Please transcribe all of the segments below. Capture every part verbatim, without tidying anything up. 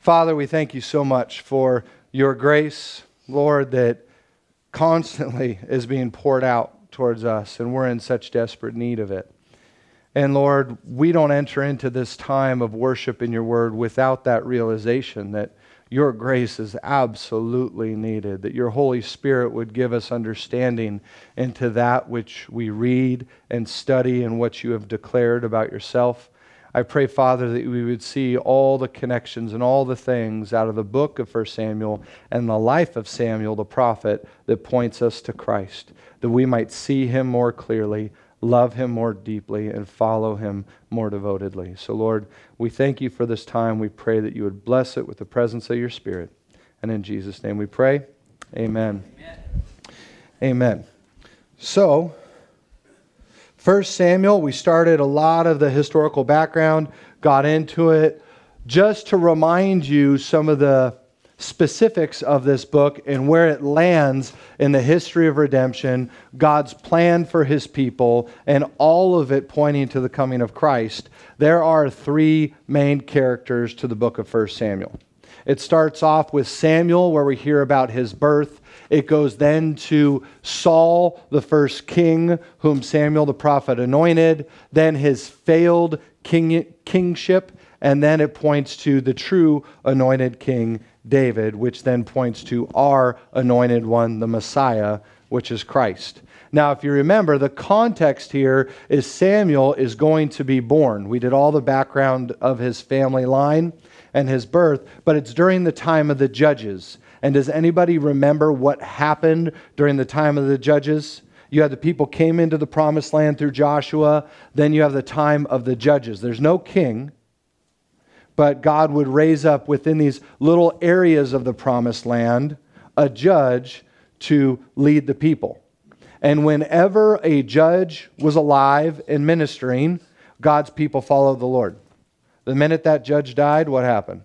Father, we thank you so much for your grace, Lord, that constantly is being poured out towards us, and we're in such desperate need of it. And Lord, we don't enter into this time of worship in your word without that realization that your grace is absolutely needed, that your Holy Spirit would give us understanding into that which we read and study and what you have declared about yourself. I pray, Father, that we would see all the connections and all the things out of the book of First Samuel and the life of Samuel the prophet that points us to Christ, that we might see him more clearly, love him more deeply, and follow him more devotedly. So, Lord, we thank you for this time. We pray that you would bless it with the presence of your Spirit. And in Jesus' name we pray. Amen. Amen. Amen. So, First Samuel, we started a lot of the historical background, got into it, just to remind you some of the specifics of this book and where it lands in the history of redemption, God's plan for his people, and all of it pointing to the coming of Christ. There are three main characters to the book of First Samuel. It starts off with Samuel, where we hear about his birth. It goes then to Saul, the first king, whom Samuel the prophet anointed, then his failed king, kingship, and then it points to the true anointed king, David, which then points to our anointed one, the Messiah, which is Christ. Now, if you remember, the context here is Samuel is going to be born. We did all the background of his family line and his birth, but it's during the time of the judges. And does anybody remember what happened during the time of the judges? You had the people came into the promised land through Joshua. Then you have the time of the judges. There's no king, but God would raise up within these little areas of the promised land a judge to lead the people. And whenever a judge was alive and ministering, God's people followed the Lord. The minute that judge died, what happened?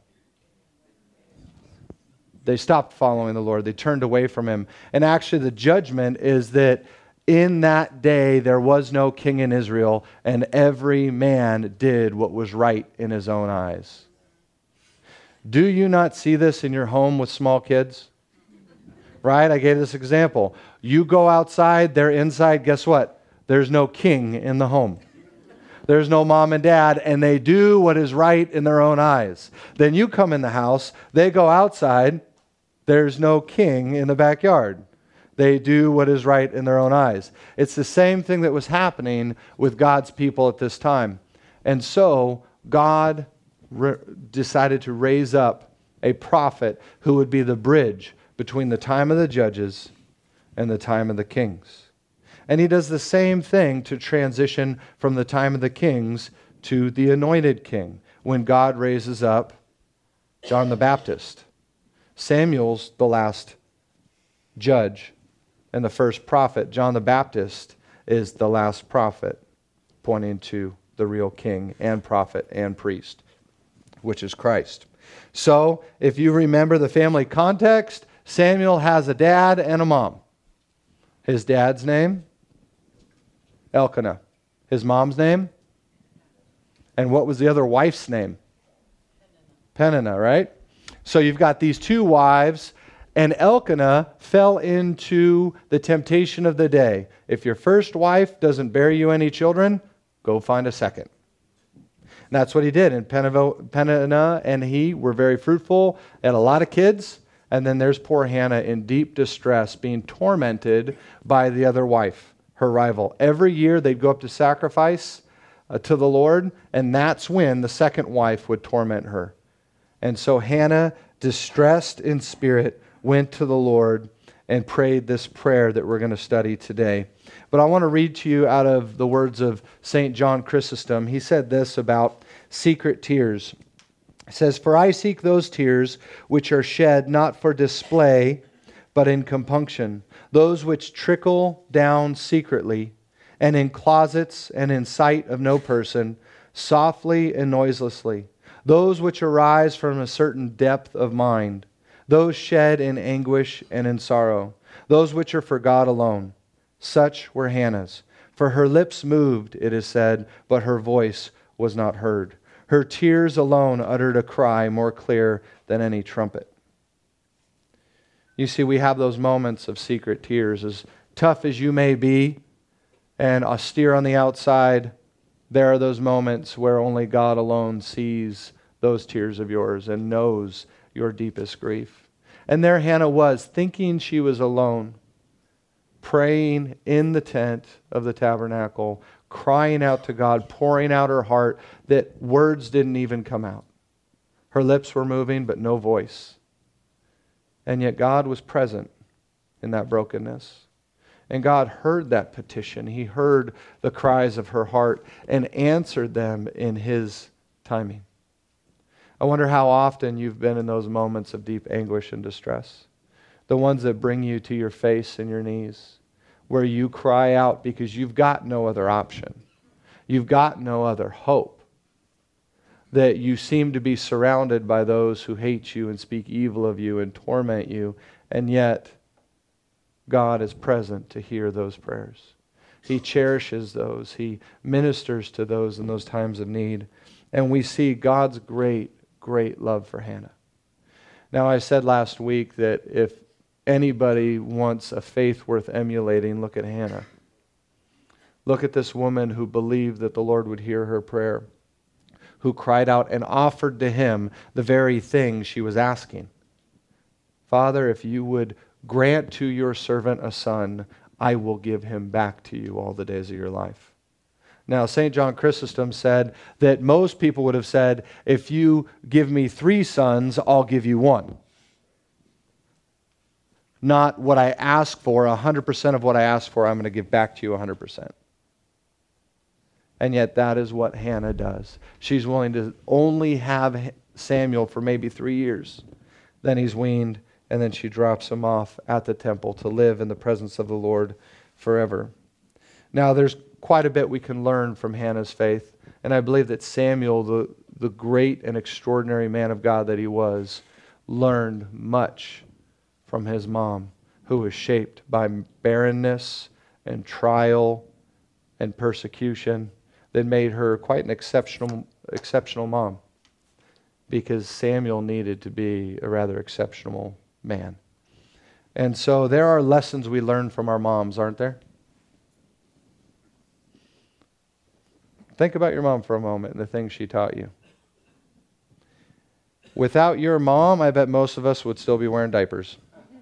They stopped following the Lord. They turned away from him. And actually the judgment is that in that day there was no king in Israel, and every man did what was right in his own eyes. Do you not see this in your home with small kids? Right? I gave this example. You go outside, they're inside, guess what? There's no king in the home. There's no mom and dad, and they do what is right in their own eyes. Then you come in the house, they go outside, there's no king in the backyard. They do what is right in their own eyes. It's the same thing that was happening with God's people at this time. And so God re- decided to raise up a prophet who would be the bridge between the time of the judges and the time of the kings. And he does the same thing to transition from the time of the kings to the anointed king, when God raises up John the Baptist. Samuel's the last judge and the first prophet. John the Baptist is the last prophet, pointing to the real king and prophet and priest, which is Christ. So, if you remember the family context, Samuel has a dad and a mom. His dad's name? Elkanah. His mom's name? And what was the other wife's name? Peninnah, right? So you've got these two wives, and Elkanah fell into the temptation of the day. If your first wife doesn't bear you any children, go find a second. And that's what he did. And Peninnah and he were very fruitful, had a lot of kids. And then there's poor Hannah in deep distress, being tormented by the other wife, her rival. Every year they'd go up to sacrifice uh, to the Lord, and that's when the second wife would torment her. And so Hannah, distressed in spirit, went to the Lord and prayed this prayer that we're going to study today. But I want to read to you out of the words of Saint John Chrysostom. He said this about secret tears. He says, "For I seek those tears which are shed not for display, but in compunction, those which trickle down secretly, and in closets and in sight of no person, softly and noiselessly, those which arise from a certain depth of mind, those shed in anguish and in sorrow, those which are for God alone. Such were Hannah's. For her lips moved, it is said, but her voice was not heard. Her tears alone uttered a cry more clear than any trumpet. You see, we have those moments of secret tears. As tough as you may be and austere on the outside, there are those moments where only God alone sees those tears of yours and knows your deepest grief. And there Hannah was, thinking she was alone, praying in the tent of the tabernacle, crying out to God, pouring out her heart, that words didn't even come out. Her lips were moving, but no voice. And yet God was present in that brokenness. And God heard that petition. He heard the cries of her heart and answered them in His timing. I wonder how often you've been in those moments of deep anguish and distress. The ones that bring you to your face and your knees, where you cry out because you've got no other option. You've got no other hope. That you seem to be surrounded by those who hate you and speak evil of you and torment you, and yet God is present to hear those prayers. He cherishes those. He ministers to those in those times of need. And we see God's great, great love for Hannah. Now, I said last week that if anybody wants a faith worth emulating, look at Hannah. Look at this woman who believed that the Lord would hear her prayer, who cried out and offered to Him the very thing she was asking. Father, if you would grant to your servant a son, I will give him back to you all the days of your life. Now, Saint John Chrysostom said that most people would have said, if you give me three sons, I'll give you one. Not what I ask for, one hundred percent of what I ask for, I'm going to give back to you one hundred percent. And yet that is what Hannah does. She's willing to only have Samuel for maybe three years. Then he's weaned, and then she drops him off at the temple to live in the presence of the Lord forever. Now, there's quite a bit we can learn from Hannah's faith, and I believe that Samuel, the, the great and extraordinary man of God that he was, learned much from his mom, who was shaped by barrenness and trial and persecution that made her quite an exceptional, exceptional mom, because Samuel needed to be a rather exceptional man. And so there are lessons we learn from our moms, aren't there? Think about your mom for a moment and the things she taught you. Without your mom, I bet most of us would still be wearing diapers.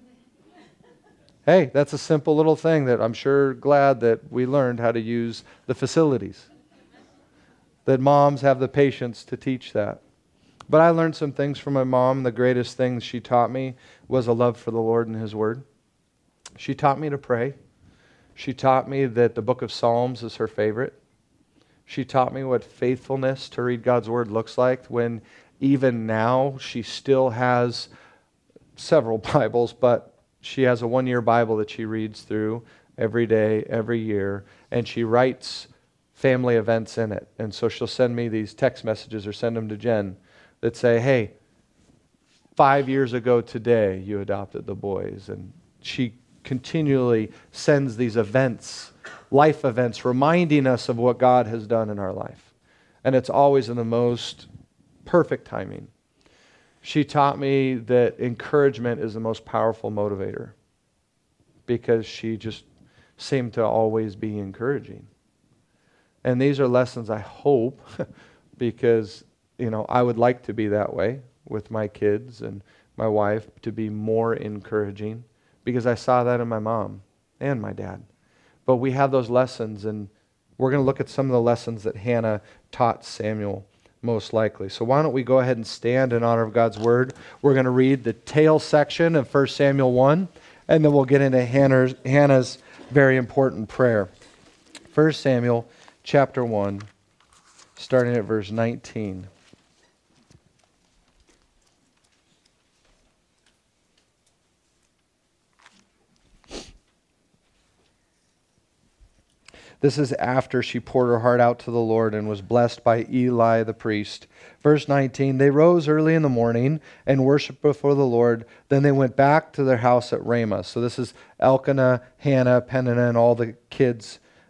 Hey, that's a simple little thing that I'm sure glad that we learned how to use the facilities. That moms have the patience to teach that. But I learned some things from my mom. The greatest thing she taught me was a love for the Lord and His Word. She taught me to pray. She taught me that the book of Psalms is her favorite. She taught me what faithfulness to read God's Word looks like, when even now she still has several Bibles, but she has a one-year Bible that she reads through every day, every year, and she writes family events in it. And so she'll send me these text messages or send them to Jen that say, hey, five years ago today you adopted the boys. And she continually sends these events, life events, reminding us of what God has done in our life. And it's always in the most perfect timing. She taught me that encouragement is the most powerful motivator, because she just seemed to always be encouraging. And these are lessons I hope, because, you know, I would like to be that way with my kids and my wife, to be more encouraging, because I saw that in my mom and my dad. But we have those lessons, and we're going to look at some of the lessons that Hannah taught Samuel, most likely. So why don't we go ahead and stand in honor of God's Word. We're going to read the tail section of First Samuel one, and then we'll get into Hannah's, Hannah's very important prayer. First Samuel chapter one, starting at verse nineteen. This is after she poured her heart out to the Lord and was blessed by Eli the priest. Verse nineteen, they rose early in the morning and worshiped before the Lord. Then they went back to their house at Ramah. So this is Elkanah, Hannah, Peninnah, and all the kids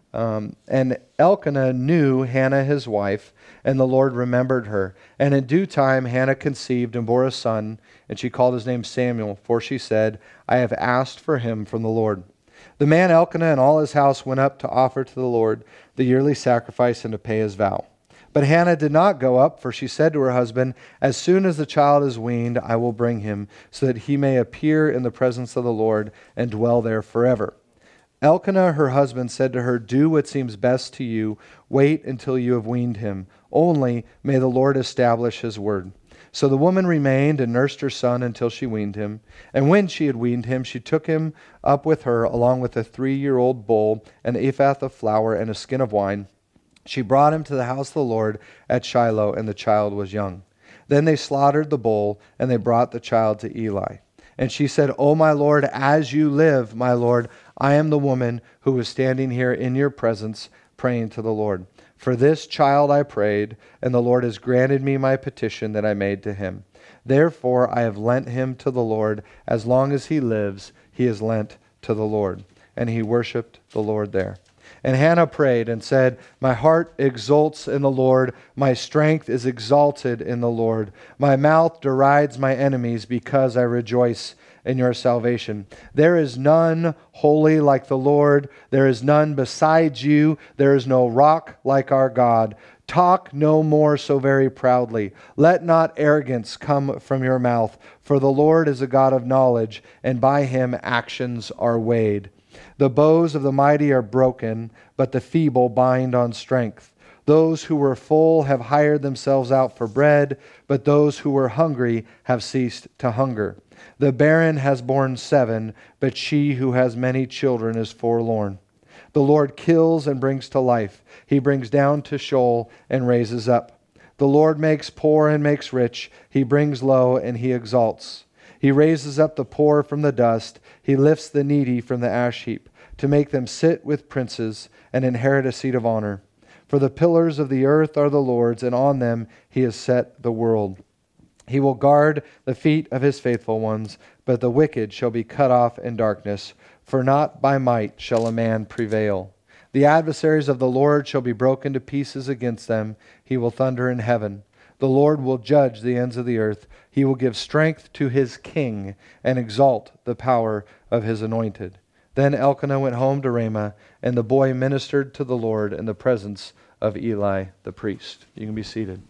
Um, and Elkanah knew Hannah his wife, and the Lord remembered her. And in due time Hannah conceived and bore a son, and she called his name Samuel, for she said, I have asked for him from the Lord. The man Elkanah and all his house went up to offer to the Lord the yearly sacrifice and to pay his vow. But Hannah did not go up, for she said to her husband, as soon as the child is weaned, I will bring him, so that he may appear in the presence of the Lord and dwell there forever. Elkanah, her husband, said to her, do what seems best to you. Wait until you have weaned him. Only may the Lord establish his word. So the woman remained and nursed her son until she weaned him. And when she had weaned him, she took him up with her, along with a three-year-old bull, an ephah of flour, and a skin of wine. She brought him to the house of the Lord at Shiloh, and the child was young. Then they slaughtered the bull, and they brought the child to Eli. And she said, O my Lord, as you live, my Lord, I am the woman who was standing here in your presence praying to the Lord. For this child I prayed, and the Lord has granted me my petition that I made to him. Therefore I have lent him to the Lord. As long as he lives, he is lent to the Lord. And he worshipped the Lord there. And Hannah prayed and said, my heart exults in the Lord. My strength is exalted in the Lord. My mouth derides my enemies because I rejoice in your salvation. There is none holy like the Lord. There is none besides you. There is no rock like our God. Talk no more so very proudly. Let not arrogance come from your mouth. For the Lord is a God of knowledge, and by him actions are weighed. The bows of the mighty are broken, but the feeble bind on strength. Those who were full have hired themselves out for bread, but those who were hungry have ceased to hunger. The barren has borne seven, but she who has many children is forlorn. The Lord kills and brings to life. He brings down to Sheol and raises up. The Lord makes poor and makes rich. He brings low and he exalts. He raises up the poor from the dust. He lifts the needy from the ash heap, to make them sit with princes and inherit a seat of honor. For the pillars of the earth are the Lord's, and on them he has set the world. He will guard the feet of his faithful ones, but the wicked shall be cut off in darkness, for not by might shall a man prevail. The adversaries of the Lord shall be broken to pieces against them. He will thunder in heaven. The Lord will judge the ends of the earth. He will give strength to his king and exalt the power of his anointed. Then Elkanah went home to Ramah, and the boy ministered to the Lord in the presence of Eli the priest. You can be seated.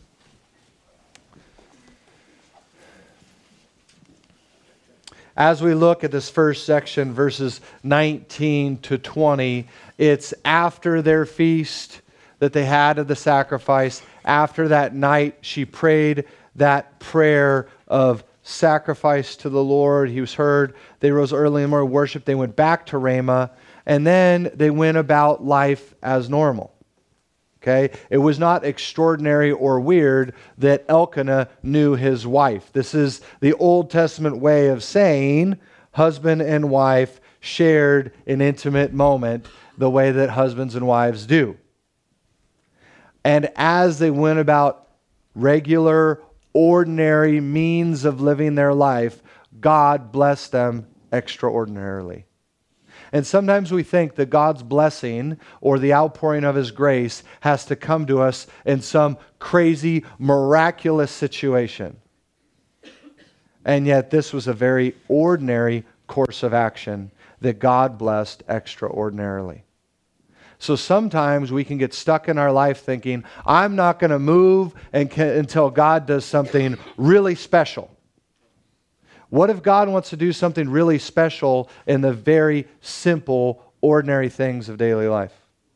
As we look at this first section, verses nineteen to twenty, it's after their feast that they had of the sacrifice. After that night, she prayed that prayer of sacrifice to the Lord. He was heard. They rose early in the morning, worship. They went back to Ramah, and then they went about life as normal. Okay? It was not extraordinary or weird that Elkanah knew his wife. This is the Old Testament way of saying husband and wife shared an intimate moment the way that husbands and wives do. And as they went about regular, ordinary means of living their life, God blessed them extraordinarily. And sometimes we think that God's blessing or the outpouring of his grace has to come to us in some crazy, miraculous situation. And yet this was a very ordinary course of action that God blessed extraordinarily. So sometimes we can get stuck in our life thinking, I'm not going to move and can, until God does something really special. What if God wants to do something really special in the very simple, ordinary things of daily life?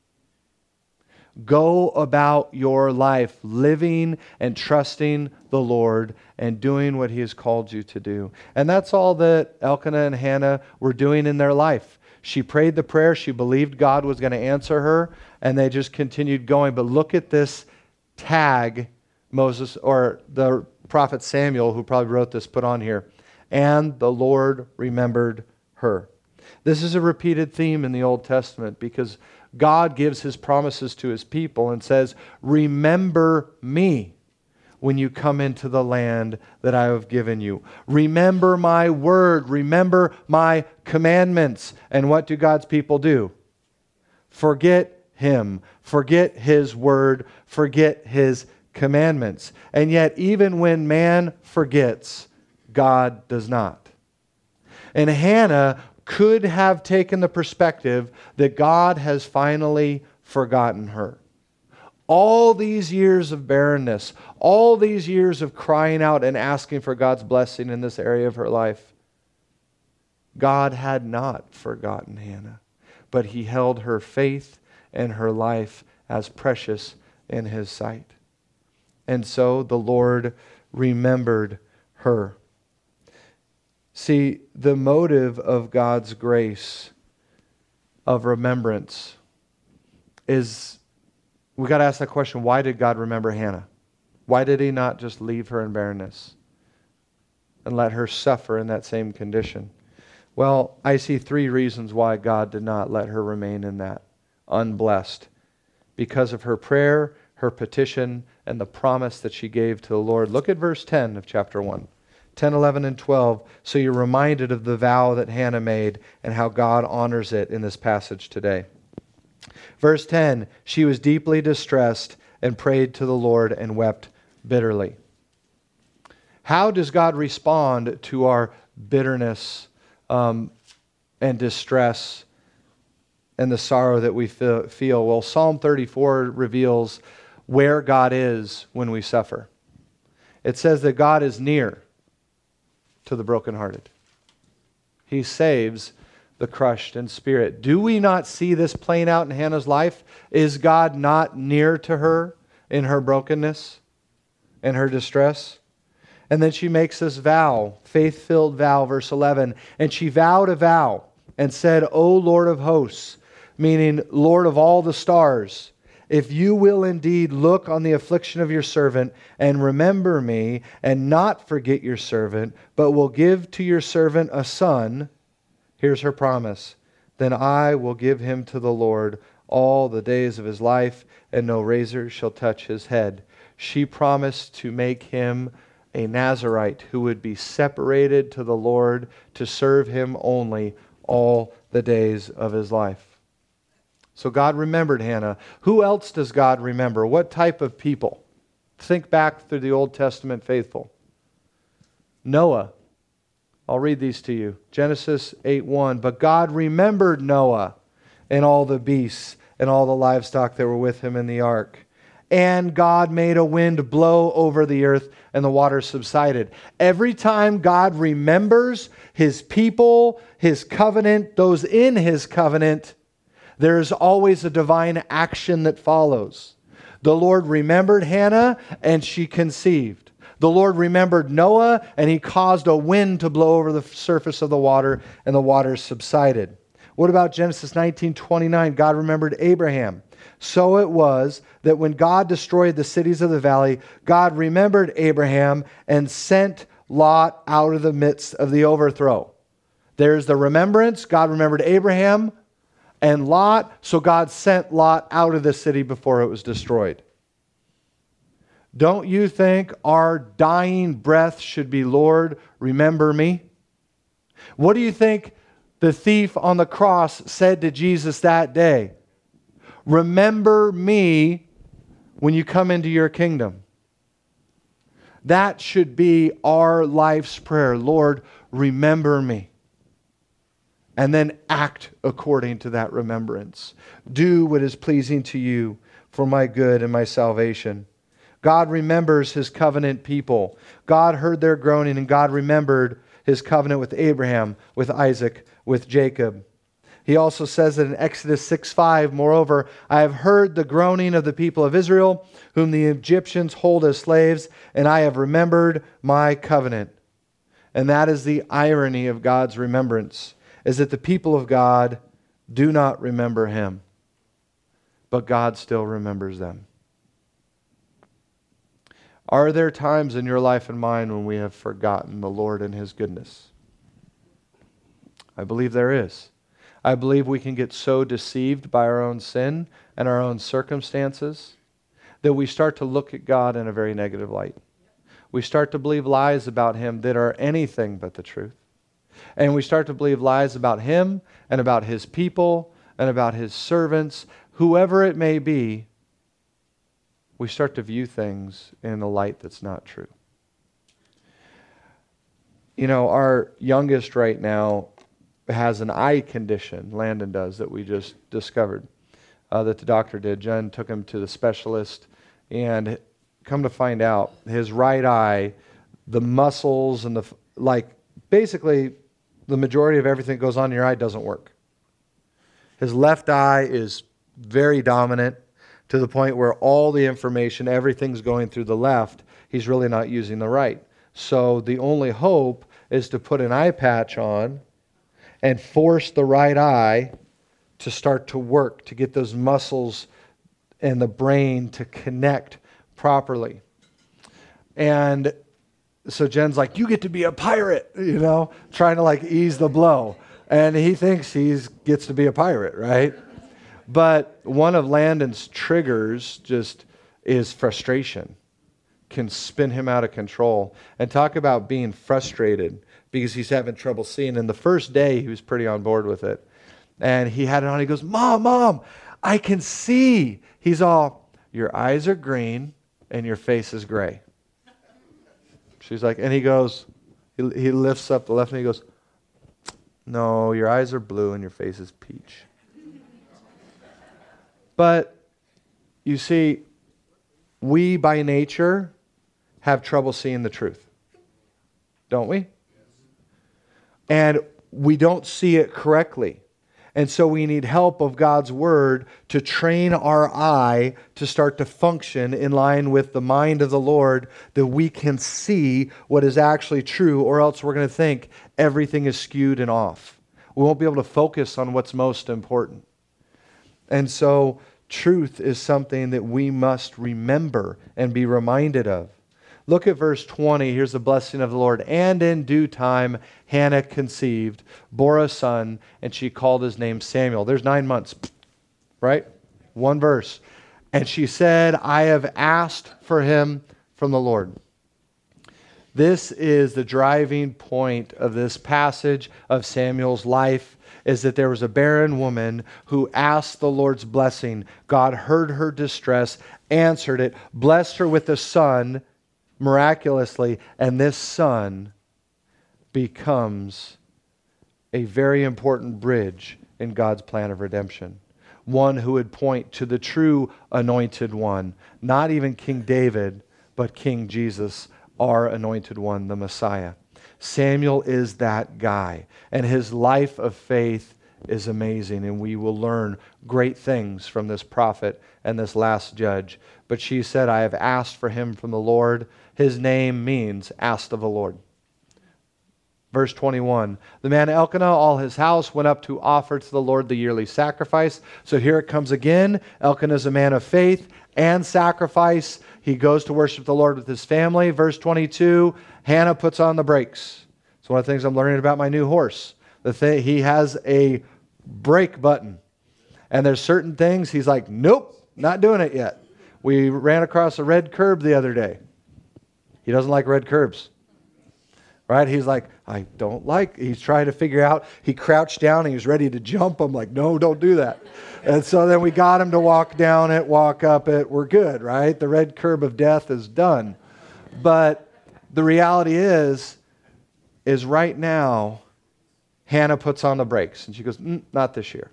Go about your life living and trusting the Lord and doing what he has called you to do. And that's all that Elkanah and Hannah were doing in their life. She prayed the prayer. She believed God was going to answer her, and they just continued going. But look at this tag Moses, or the prophet Samuel, who probably wrote this, put on here. And the Lord remembered her. This is a repeated theme in the Old Testament because God gives his promises to his people and says, remember me when you come into the land that I have given you. Remember my word. Remember my commandments. And what do God's people do? Forget Him. Forget His word. Forget His commandments. And yet, even when man forgets, God does not. And Hannah could have taken the perspective that God has finally forgotten her. All these years of barrenness, all these years of crying out and asking for God's blessing in this area of her life, God had not forgotten Hannah, but He held her faith and her life as precious in His sight. And so the Lord remembered her. See, the motive of God's grace, of remembrance, is, we got to ask that question, why did God remember Hannah? Why did He not just leave her in barrenness and let her suffer in that same condition? Well, I see three reasons why God did not let her remain in that, unblessed. Because of her prayer, her petition, and the promise that she gave to the Lord. Look at verse ten of chapter one. ten, eleven, and twelve, so you're reminded of the vow that Hannah made and how God honors it in this passage today. Verse ten, she was deeply distressed and prayed to the Lord and wept bitterly. How does God respond to our bitterness um, and distress and the sorrow that we feel? Well, Psalm thirty-four reveals where God is when we suffer. It says that God is near to the brokenhearted. He saves the crushed in spirit. Do we not see this playing out in Hannah's life? Is God not near to her in her brokenness and her distress? And then she makes this vow, faith-filled vow, verse eleven. And she vowed a vow and said, O Lord of hosts, meaning Lord of all the stars, if you will indeed look on the affliction of your servant and remember me and not forget your servant, but will give to your servant a son, here's her promise, then I will give him to the Lord all the days of his life, and no razor shall touch his head. She promised to make him a Nazirite who would be separated to the Lord to serve Him only all the days of his life. So God remembered Hannah. Who else does God remember? What type of people? Think back through the Old Testament faithful. Noah. I'll read these to you. Genesis eight one. But God remembered Noah and all the beasts and all the livestock that were with him in the ark. And God made a wind blow over the earth, and the waters subsided. Every time God remembers His people, His covenant, those in His covenant, there is always a divine action that follows. The Lord remembered Hannah, and she conceived. The Lord remembered Noah, and He caused a wind to blow over the surface of the water, and the waters subsided. What about Genesis nineteen twenty-nine? God remembered Abraham. So it was that when God destroyed the cities of the valley, God remembered Abraham and sent Lot out of the midst of the overthrow. There's the remembrance. God remembered Abraham and Lot, so God sent Lot out of the city before it was destroyed. Don't you think our dying breath should be, Lord, remember me? What do you think the thief on the cross said to Jesus that day? Remember me when you come into your kingdom. That should be our life's prayer. Lord, remember me. And then act according to that remembrance. Do what is pleasing to you for my good and my salvation. God remembers His covenant people. God heard their groaning, and God remembered His covenant with Abraham, with Isaac, with Jacob. He also says that in Exodus six five, moreover, I have heard the groaning of the people of Israel, whom the Egyptians hold as slaves, and I have remembered my covenant. And that is the irony of God's remembrance, is that the people of God do not remember Him, but God still remembers them. Are there times in your life and mine when we have forgotten the Lord and His goodness? I believe there is. I believe we can get so deceived by our own sin and our own circumstances that we start to look at God in a very negative light. We start to believe lies about Him that are anything but the truth. And we start to believe lies about Him and about His people and about his servants, whoever it may be, we start to view things in a light that's not true. You know, our youngest right now has an eye condition, Landon does, that we just discovered, uh, that the doctor did. Jen took him to the specialist, and come to find out, his right eye, the muscles and the, like, basically the majority of everything that goes on in your eye doesn't work. His left eye is very dominant to the point where all the information, everything's going through the left. He's really not using the right. So the only hope is to put an eye patch on and force the right eye to start to work, to get those muscles and the brain to connect properly. And so Jen's like, you get to be a pirate, you know, trying to like ease the blow. And he thinks he gets to be a pirate, right? But one of Landon's triggers just is frustration. Can spin him out of control. And talk about being frustrated because he's having trouble seeing. And the first day, he was pretty on board with it. And he had it on. He goes, Mom, Mom, I can see. He's all, your eyes are green and your face is gray. She's like, and he goes, he, he lifts up the left and he goes, no, your eyes are blue and your face is peach. But you see, we by nature have trouble seeing the truth, don't we? And we don't see it correctly. And so we need help of God's Word to train our eye to start to function in line with the mind of the Lord, that we can see what is actually true, or else we're going to think everything is skewed and off. We won't be able to focus on what's most important. And so truth is something that we must remember and be reminded of. Look at verse twenty. Here's the blessing of the Lord. And in due time, Hannah conceived, bore a son, and she called his name Samuel. There's nine months, right? One verse. And she said, I have asked for him from the Lord. This is the driving point of this passage of Samuel's life, is that there was a barren woman who asked the Lord's blessing. God heard her distress, answered it, blessed her with a son, miraculously, and this son becomes a very important bridge in God's plan of redemption. One who would point to the true anointed one, not even King David, but King Jesus, our anointed one, the Messiah. Samuel is that guy, and his life of faith is amazing, and we will learn great things from this prophet and this last judge. But she said, I have asked for him from the Lord. His name means asked of the Lord. Verse twenty-one, the man Elkanah, all his house, went up to offer to the Lord the yearly sacrifice. So here it comes again. Elkanah is a man of faith and sacrifice. He goes to worship the Lord with his family. Verse twenty-two, Hannah puts on the brakes. It's one of the things I'm learning about my new horse. The thing, he has a brake button. And there's certain things he's like, nope, not doing it yet. We ran across a red curb the other day. He doesn't like red curbs. Right? He's like, I don't like, he's trying to figure out, he crouched down, he was ready to jump. I'm like, no, don't do that. And so then we got him to walk down it, walk up it, we're good, right? The red curb of death is done. But the reality is, is right now, Hannah puts on the brakes. And she goes, mm, not this year.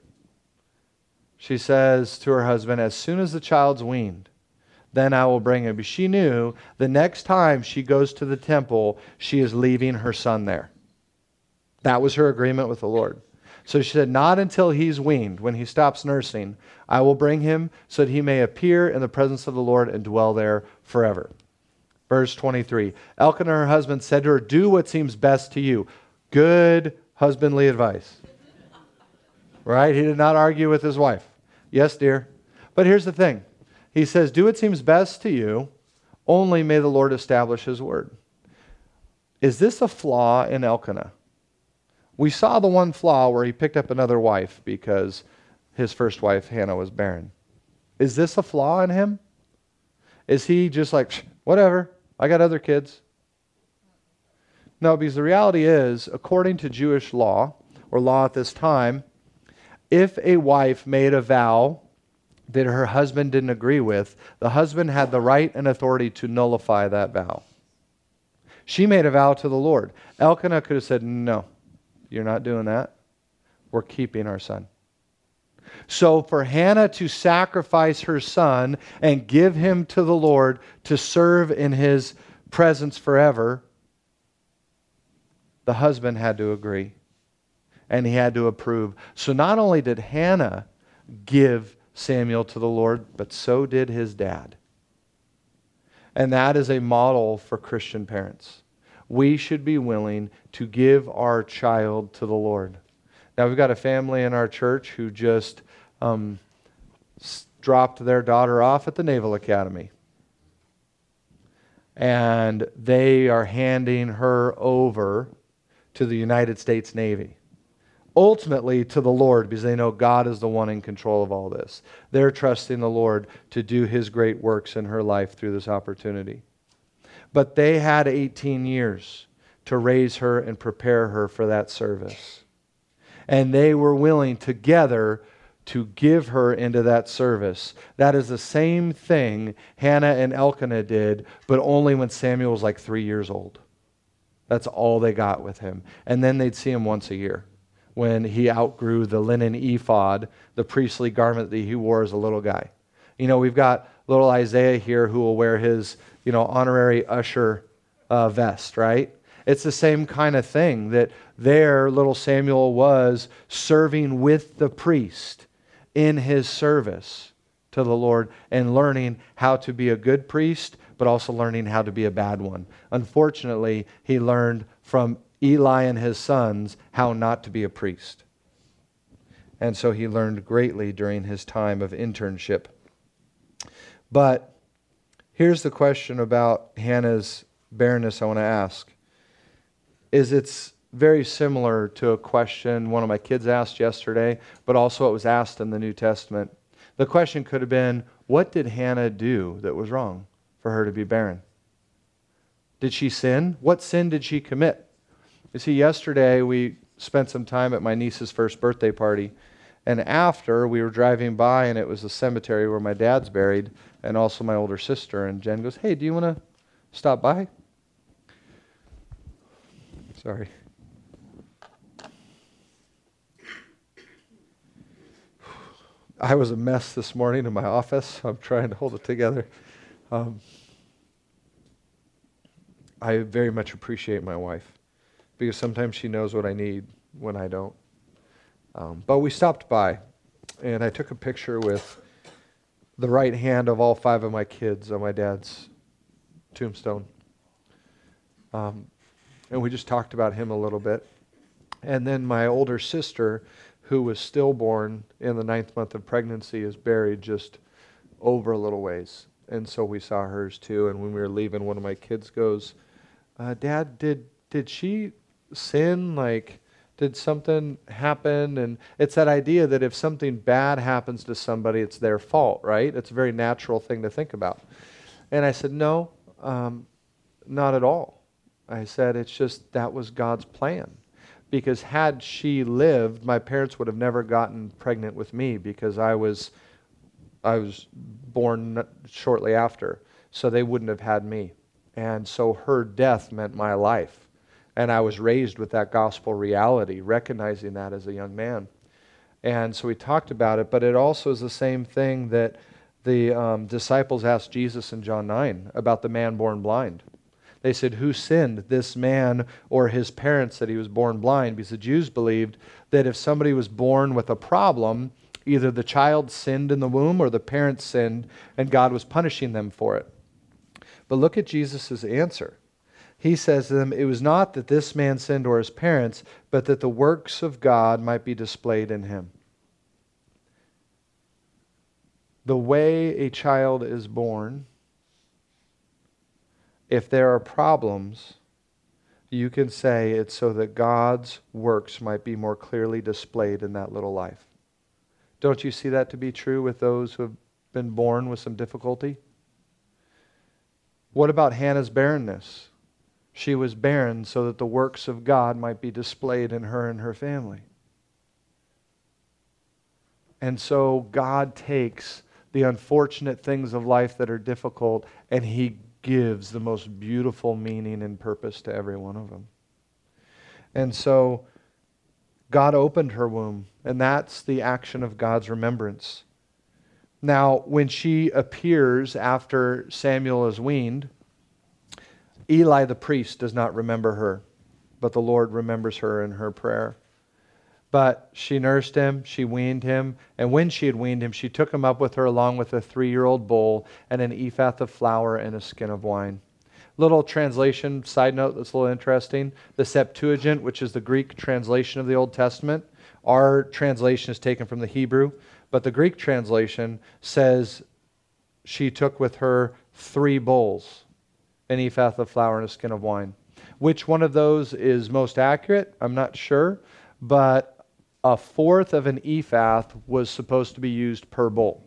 She says to her husband, as soon as the child's weaned, then I will bring him. But she knew the next time she goes to the temple, she is leaving her son there. That was her agreement with the Lord. So she said, not until he's weaned, when he stops nursing, I will bring him so that he may appear in the presence of the Lord and dwell there forever. Verse twenty-three, Elkanah, her husband, said to her, do what seems best to you. Good husbandly advice. Right? He did not argue with his wife. Yes, dear. But here's the thing. He says, do what seems best to you, only may the Lord establish his word. Is this a flaw in Elkanah? We saw the one flaw where he picked up another wife because his first wife, Hannah, was barren. Is this a flaw in him? Is he just like, whatever, I got other kids? No, because the reality is, according to Jewish law, or law at this time, If a wife made a vow that her husband didn't agree with, the husband had the right and authority to nullify that vow. She made a vow to the Lord. Elkanah could have said, no, you're not doing that. We're keeping our son. So for Hannah to sacrifice her son and give him to the Lord to serve in his presence forever, the husband had to agree. And he had to approve. So not only did Hannah give Samuel to the Lord, but so did his dad. And that is a model for Christian parents. We should be willing to give our child to the Lord. Now, we've got a family in our church who just um, dropped their daughter off at the Naval Academy. And they are handing her over to the United States Navy. Ultimately to the Lord, because they know God is the one in control of all this. They're trusting the Lord to do His great works in her life through this opportunity. But they had eighteen years to raise her and prepare her for that service. And they were willing together to give her into that service. That is the same thing Hannah and Elkanah did, but only when Samuel was like three years old. That's all they got with him. And then they'd see him once a year, when he outgrew the linen ephod, the priestly garment that he wore as a little guy. You know, we've got little Isaiah here who will wear his, you know, honorary usher uh, vest, right? It's the same kind of thing that there little Samuel was serving with the priest in his service to the Lord and learning how to be a good priest, but also learning how to be a bad one. Unfortunately, he learned from Eli and his sons how not to be a priest. And so he learned greatly during his time of internship. But here's the question about Hannah's barrenness I want to ask. Is it's very similar to a question one of my kids asked yesterday, but also it was asked in the New Testament. The question could have been, what did Hannah do that was wrong for her to be barren? Did she sin? What sin did she commit? You see, yesterday we spent some time at my niece's first birthday party, and after we were driving by, and it was the cemetery where my dad's buried, and also my older sister, and Jen goes, hey, do you want to stop by? Sorry. I was a mess this morning in my office. I'm trying to hold it together. Um, I very much appreciate my wife, because sometimes she knows what I need when I don't. Um, but we stopped by, and I took a picture with the right hand of all five of my kids on my dad's tombstone. Um, and we just talked about him a little bit. And then my older sister, who was stillborn in the ninth month of pregnancy, is buried just over a little ways. And so we saw hers too. And when we were leaving, one of my kids goes, uh, Dad, did did she sin? Like, did something happen? And it's that idea that if something bad happens to somebody, it's their fault, right? It's a very natural thing to think about. And I said, no, um, not at all. I said, it's just that was God's plan. Because had she lived, my parents would have never gotten pregnant with me, because I was I was born shortly after. So they wouldn't have had me. And so her death meant my life. And I was raised with that gospel reality, recognizing that as a young man. And so we talked about it, but it also is the same thing that the um, disciples asked Jesus in John nine about the man born blind. They said, who sinned, this man or his parents, that he was born blind? Because the Jews believed that if somebody was born with a problem, either the child sinned in the womb or the parents sinned, and God was punishing them for it. But look at Jesus' answer. He says to them, it was not that this man sinned or his parents, but that the works of God might be displayed in him. The way a child is born, if there are problems, you can say it's so that God's works might be more clearly displayed in that little life. Don't you see that to be true with those who have been born with some difficulty? What about Hannah's barrenness? She was barren so that the works of God might be displayed in her and her family. And so God takes the unfortunate things of life that are difficult, and He gives the most beautiful meaning and purpose to every one of them. And so God opened her womb, and that's the action of God's remembrance. Now, when she appears after Samuel is weaned, Eli the priest does not remember her, but the Lord remembers her in her prayer. But she nursed him, she weaned him, and when she had weaned him, she took him up with her along with a three-year-old bull and an ephah of flour and a skin of wine. Little translation, side note that's a little interesting. The Septuagint, which is the Greek translation of the Old Testament, our translation is taken from the Hebrew, but the Greek translation says she took with her three bowls, an ephah of flour and a skin of wine. Which one of those is most accurate? I'm not sure, but a fourth of an ephah was supposed to be used per bowl.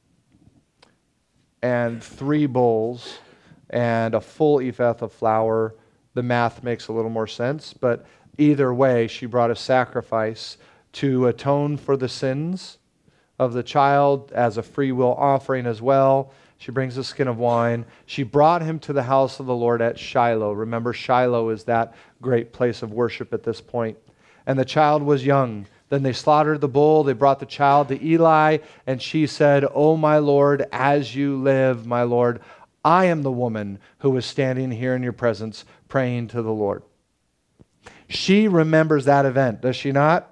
And three bowls and a full ephah of flour, the math makes a little more sense, but either way, she brought a sacrifice to atone for the sins of the child as a free will offering as well. She brings a skin of wine. She brought him to the house of the Lord at Shiloh. Remember, Shiloh is that great place of worship at this point. And the child was young. Then they slaughtered the bull. They brought the child to Eli, and she said, "O my Lord, as you live, my Lord, I am the woman who is standing here in your presence praying to the Lord." She remembers that event, does she not?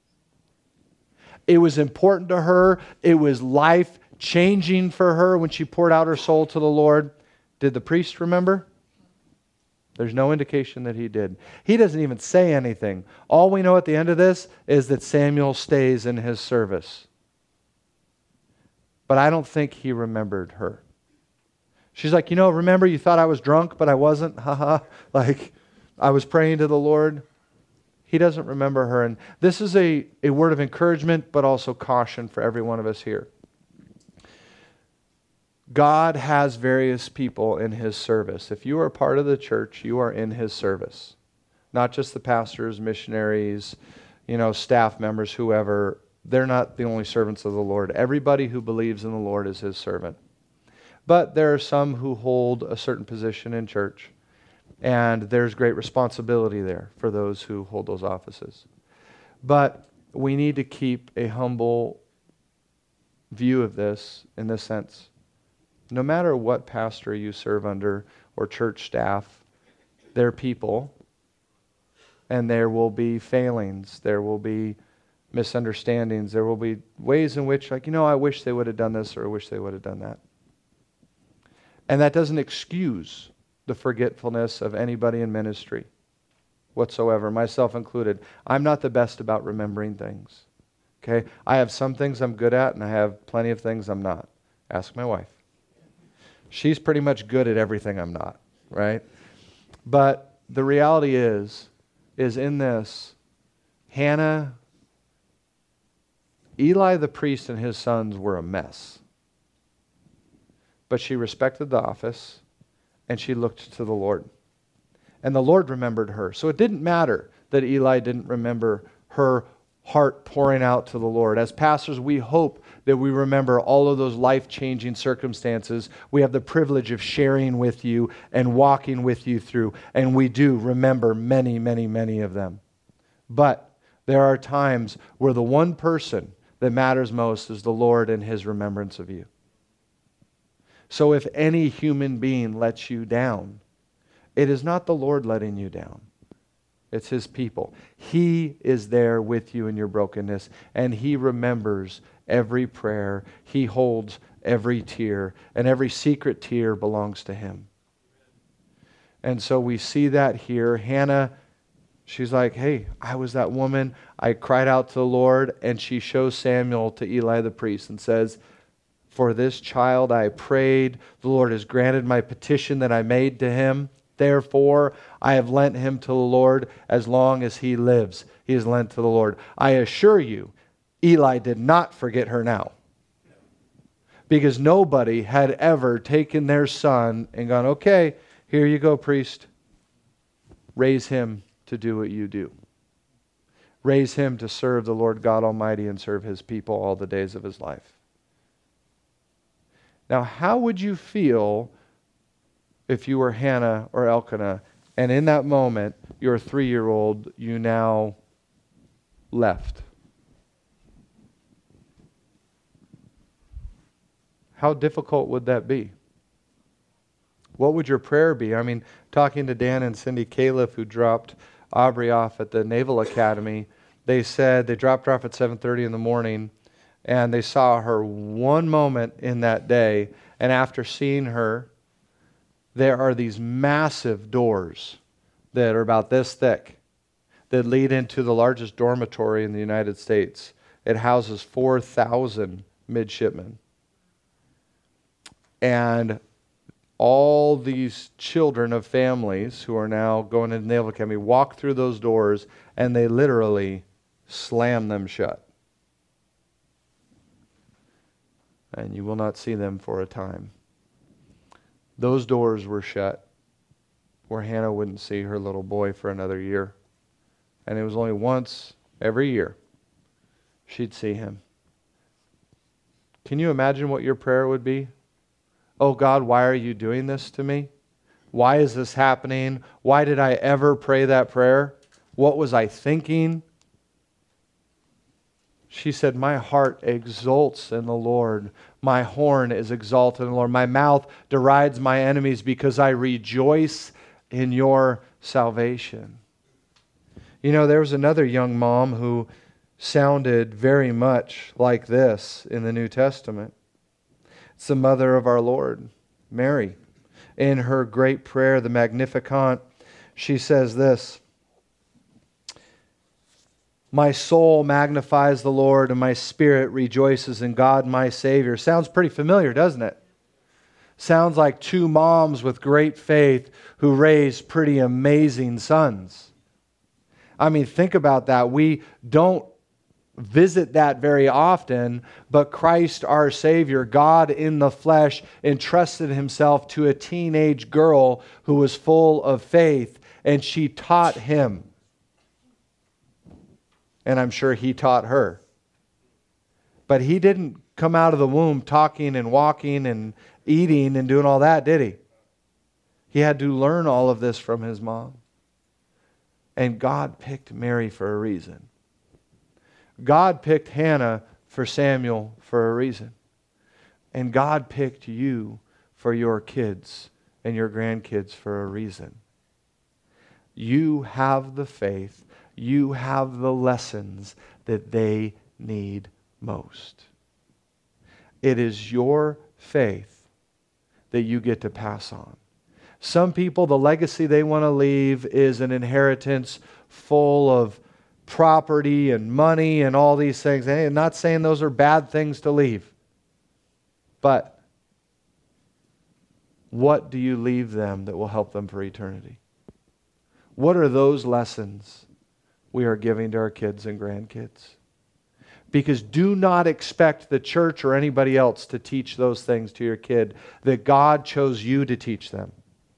It was important to her. It was life-changing for her when she poured out her soul to the Lord. Did the priest remember? There's no indication that he did. He doesn't even say anything. All we know at the end of this is that Samuel stays in his service. But I don't think he remembered her. She's like, you know, remember you thought I was drunk, but I wasn't? Haha. Like, I was praying to the Lord. He doesn't remember her. And this is a, a word of encouragement, but also caution for every one of us here. God has various people in His service. If you are part of the church, you are in His service. Not just the pastors, missionaries, you know, staff members, whoever. They're not the only servants of the Lord. Everybody who believes in the Lord is His servant. But there are some who hold a certain position in church, and there's great responsibility there for those who hold those offices. But we need to keep a humble view of this in this sense. No matter what pastor you serve under or church staff, they're people, and there will be failings, there will be misunderstandings, there will be ways in which, like, you know, I wish they would have done this or I wish they would have done that. And that doesn't excuse the forgetfulness of anybody in ministry whatsoever, myself included. I'm not the best about remembering things. Okay? I have some things I'm good at, and I have plenty of things I'm not. Ask my wife. She's pretty much good at everything I'm not, right? But the reality is, is in this, Hannah, Eli the priest and his sons were a mess. But she respected the office, and she looked to the Lord. And the Lord remembered her. So it didn't matter that Eli didn't remember her heart pouring out to the Lord. As pastors, we hope that we remember all of those life-changing circumstances we have the privilege of sharing with you and walking with you through. And we do remember many, many, many of them. But there are times where the one person that matters most is the Lord and His remembrance of you. So if any human being lets you down, it is not the Lord letting you down. It's His people. He is there with you in your brokenness, and He remembers every prayer. He holds every tear, and every secret tear belongs to Him. And so we see that here. Hannah, she's like, hey, I was that woman. I cried out to the Lord, and she shows Samuel to Eli the priest and says, for this child I prayed. The Lord has granted my petition that I made to Him. Therefore, I have lent him to the Lord as long as he lives. He is lent to the Lord. I assure you, Eli did not forget her now. Because nobody had ever taken their son and gone, okay, here you go, priest. Raise him to do what you do. raise him to serve the Lord God Almighty and serve his people all the days of his life. Now, how would you feel if you were Hannah or Elkanah, and in that moment, your three-year-old, you now left? How difficult would that be? What would your prayer be? I mean, talking to Dan and Cindy Califf, who dropped Aubrey off at the Naval Academy, they said they dropped her off at seven thirty in the morning, and they saw her one moment in that day, and after seeing her, there are these massive doors that are about this thick that lead into the largest dormitory in the United States. It houses four thousand midshipmen. And all these children of families who are now going into Naval Academy walk through those doors, and they literally slam them shut. And you will not see them for a time. Those doors were shut where Hannah wouldn't see her little boy for another year. And it was only once every year she'd see him. Can you imagine what your prayer would be? Oh God, why are you doing this to me? Why is this happening? Why did I ever pray that prayer? What was I thinking? She said, my heart exults in the Lord. My horn is exalted in the Lord. My mouth derides my enemies because I rejoice in your salvation. You know, there was another young mom who sounded very much like this in the New Testament. It's the mother of our Lord, Mary. In her great prayer, the Magnificat, she says this, my soul magnifies the Lord, and my spirit rejoices in God my Savior. Sounds pretty familiar, doesn't it? Sounds like two moms with great faith who raised pretty amazing sons. I mean, think about that. We don't visit that very often, but Christ our Savior, God in the flesh, entrusted himself to a teenage girl who was full of faith, and she taught him. And I'm sure he taught her. But he didn't come out of the womb talking and walking and eating and doing all that, did he? He had to learn all of this from his mom. And God picked Mary for a reason. God picked Hannah for Samuel for a reason. And God picked you for your kids and your grandkids for a reason. You have the faith. You have the lessons that they need most. It is your faith that you get to pass on. Some people, the legacy they want to leave is an inheritance full of property and money and all these things. And I'm not saying those are bad things to leave. But what do you leave them that will help them for eternity? What are those lessons we are giving to our kids and grandkids? Because do not expect the church or anybody else to teach those things to your kid that God chose you to teach them.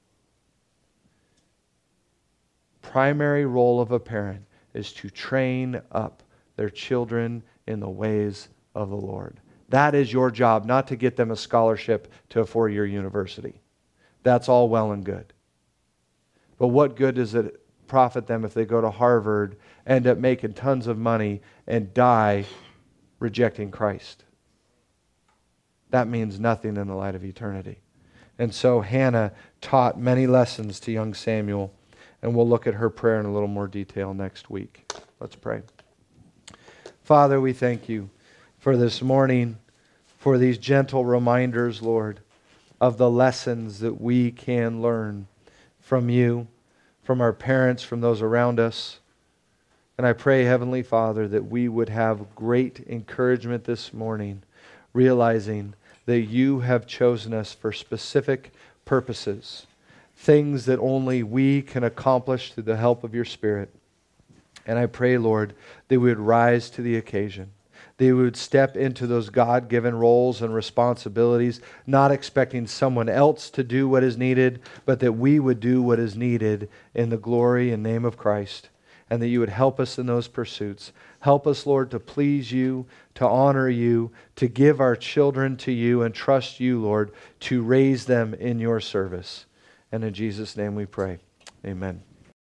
Primary role of a parent is to train up their children in the ways of the Lord. That is your job, not to get them a scholarship to a four-year university. That's all well and good. But what good does it profit them if they go to Harvard, end up making tons of money, and die rejecting Christ? That means nothing in the light of eternity. And so Hannah taught many lessons to young Samuel, and we'll look at her prayer in a little more detail next week. Let's pray. Father, we thank you for this morning, for these gentle reminders, Lord, of the lessons that we can learn from you, from our parents, from those around us. And I pray, Heavenly Father, that we would have great encouragement this morning, realizing that you have chosen us for specific purposes, things that only we can accomplish through the help of your Spirit. And I pray, Lord, that we would rise to the occasion. They would step into those God-given roles and responsibilities, not expecting someone else to do what is needed, but that we would do what is needed in the glory and name of Christ. and that you would help us in those pursuits. Help us, Lord, to please you, to honor you, to give our children to you, and trust you, Lord, to raise them in your service. And in Jesus' name we pray. Amen.